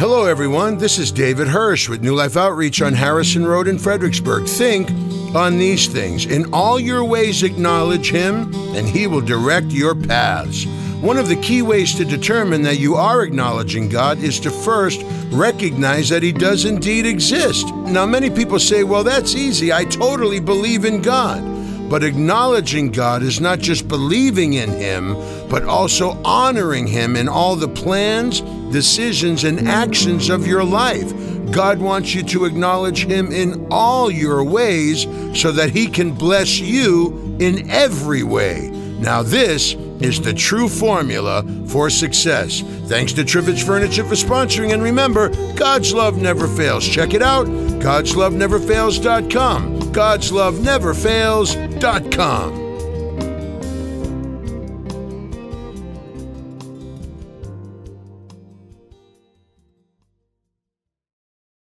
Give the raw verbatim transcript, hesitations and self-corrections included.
Hello, everyone. This is David Hirsch with New Life Outreach on Harrison Road in Fredericksburg. Think on these things. In all your ways acknowledge Him, and He will direct your paths. One of the key ways to determine that you are acknowledging God is to first recognize that He does indeed exist. Now, many people say, well, that's easy. I totally believe in God. But acknowledging God is not just believing in Him, but also honoring Him in all the plans, decisions, and actions of your life. God wants you to acknowledge Him in all your ways so that He can bless you in every way. Now this is the true formula for success. Thanks to Trivich Furniture for sponsoring, and remember, God's love never fails. Check it out, gods love never fails dot com. gods love never fails dot com.